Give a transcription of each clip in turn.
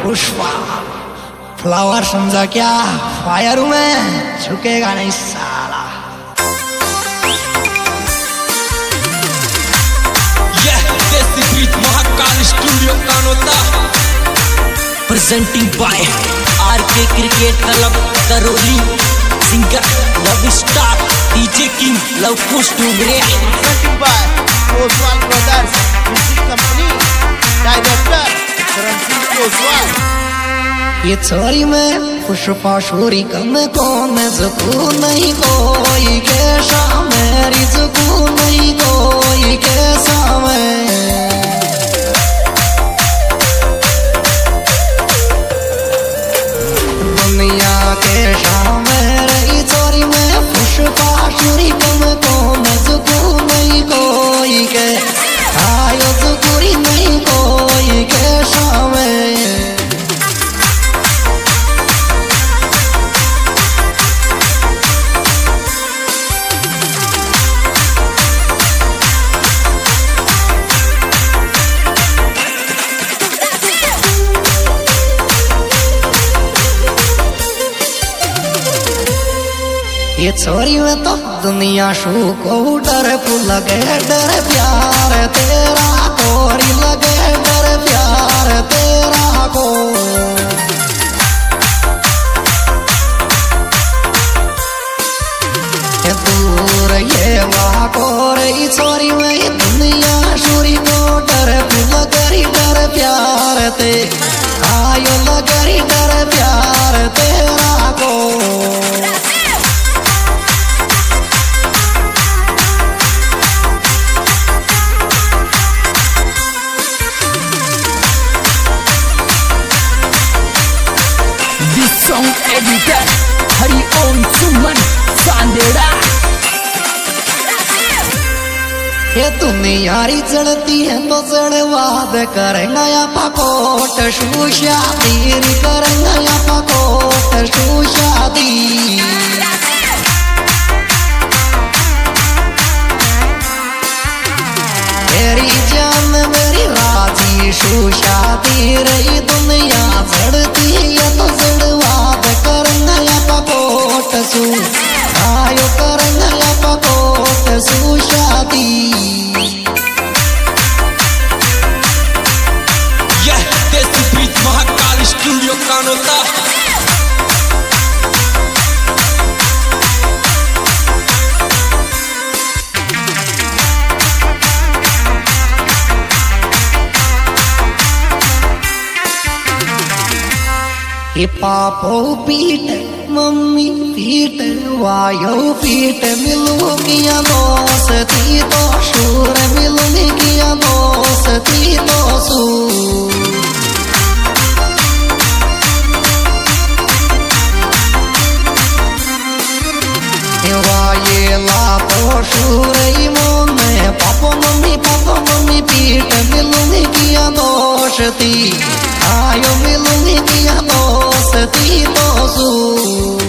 Pushpa flower समझा क्या, fire में झुकेगा नहीं साला। यह desi beat Mahakal studio Kanota presenting by RK cricket club Karauli, singer love star DJ king Luv Kush Dubre, presenting by Oswal brothers music company, director Ranjeet Oswal. ये छोरी में पुष्पा शोरी कम कौन जुकू नहीं कोई कैसा, मेरी जुकू नहीं कोई कैसा मैं। दुनिया के सामने रही छोरी में पुष्पा शोरी कम कौन जुकू नहीं कोई के, आयो जुकूरी नहीं कोई कैसा मैं। ये छोरी में तो दुनिया शू को डर लगे, डर प्यार तेरा कोरी लगे, डर प्यार तेरा को। ये दूर ये वाकोर छोरी में ये दुनिया शूरी को डर लगरी, डर प्यार ते आयो लगरी, डर प्यार तेरा को। Song editor Hari Om Suman Sandera. ये दुनियारी चढ़ती है तो चढ़वाद करेंगे या पकोट शादी, करेंगे या पकोट शादी। मेरी जान मेरी राजी शादी रही, दुनिया चढ़ती है तो चढ़वाद करेंगे या पकोट आयो करेंगे या पकोट शादी। यह देसी बीट महाकाल स्टूडियो कानोता ये पापो पीट मम्मी पीट वायो पीट, मिलूंगी या दोस्ती तो शूर, मिलूंगी या दोस्ती तो सूर। वाये ला तो शूर मोने पापो मम्मी पीट, मिलूंगी या दोस्ती आयो, मिलूंगी या दोस्ती तो सूर।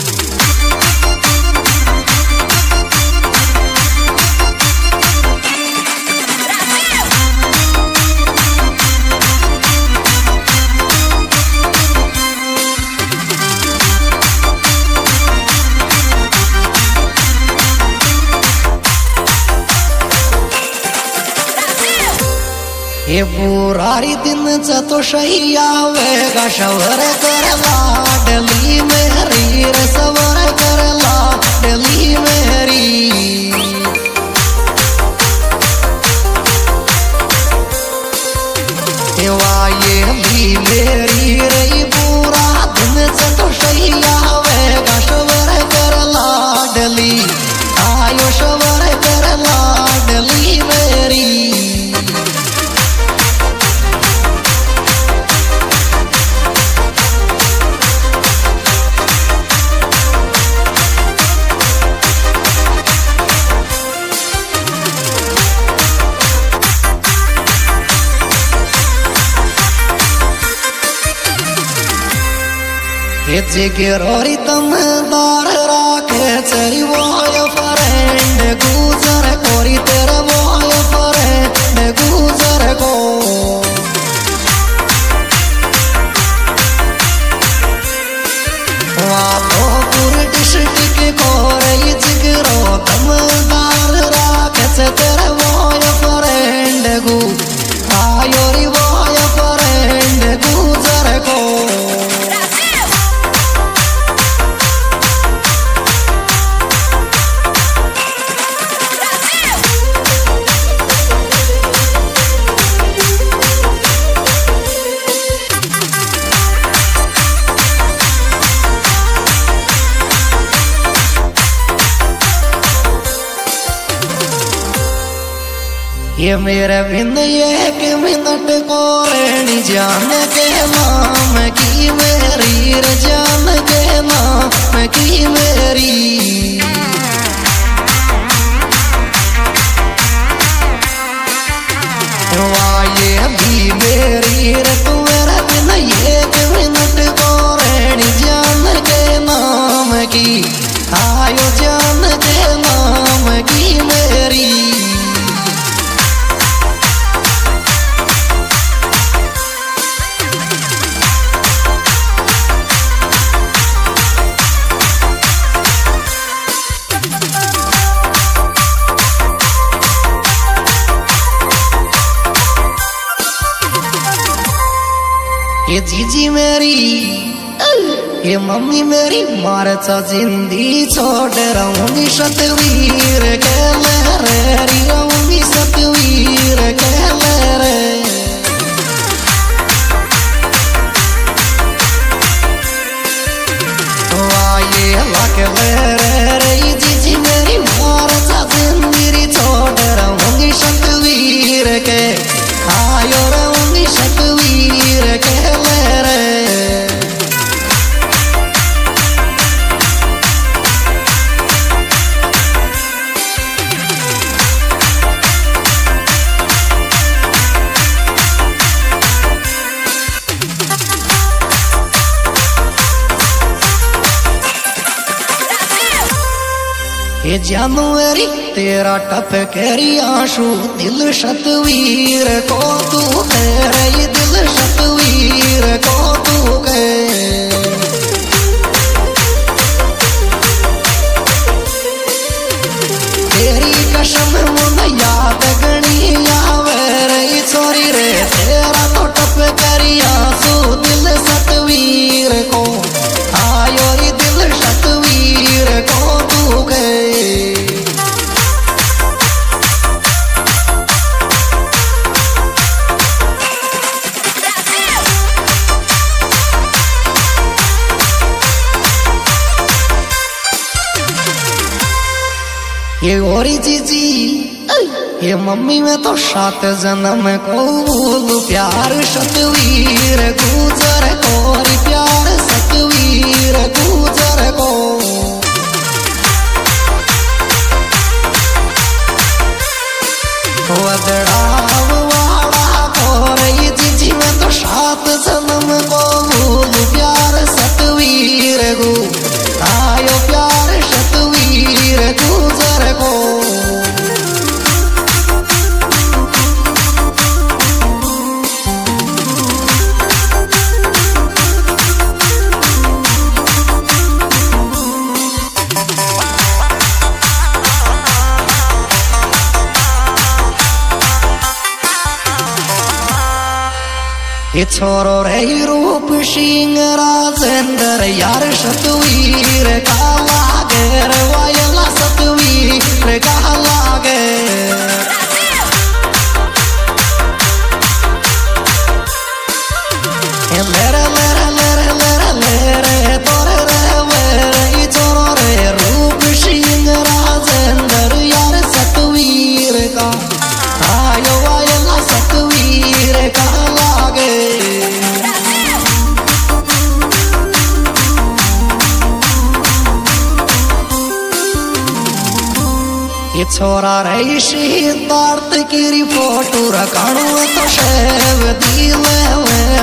ये बुरारी दिन तो सही आवेगा, शवर कर लाडली मेरी रे, सवर कर लाडली मेरी। ये भी मेरी रे, बुरा दिन तो सही आवेगा, शवर कर लाडली आयो, शवर कर लाडली मेरी। ये जिगरोरी दमदार राखे चली बॉय फ्रेंड, गुजर कोरी तेरा बॉय फ्रेंड गुजर को। ये मेरे बिन एक मिनट को रहनी जान के नाम की मेरी रे जान के नाम की मेरी ये भी मेरी रे तू मेरा बिन एक मिनट को रहनी जान के नाम की आयो जान के नाम की मेरी ये जीजी मेरी ये मम्मी मेरी मारचा जिंदगी छोड़ रहूंगी सतवीर के लहरे रहूंगी सतवीर के लहरे आये लक लहरे जीजी मेरी मारचा जिंदगी छोड़ रहूंगी सतवीर के आयो रहूंगी सतवीर के लहरे ये जनवरी तेरा टप केरी आंसू दिल सतवीर को तू तेरे ये दिल सतवीर को तू गए तेरी कसम मुझे याद गणी आवे रे छोरी रे तेरा तो टप केरी आंसू दिल सतवीर को आयो रे दिल सतवीर को तू गए ये गोरी जीजी ये मम्मी में तो 7 जन्म को बोलू प्यार सतवीर गुजर कोरी प्यार सतवीर गुजर को वदड़ाव वाड़ा कोरी जीजी में तो 7 जन्म को बोलू प्यार सतवीर गु आयो प्यार सतवीर गुजर को ये छोरो रे रूप सिंह राजेंद्र यार सतवीर का लागे रे वायला सतवीर का लागे मेरे मेरे मेरे मेरे मेरे तोरे रे मेरे ये छोरो रे रूप सिंह राजेंद्र यार सतवीर का आयो वायला सतवीर का लागे ये छोरा रे सिद्धार्थ की फोटो रखाणु तो शेव दिल में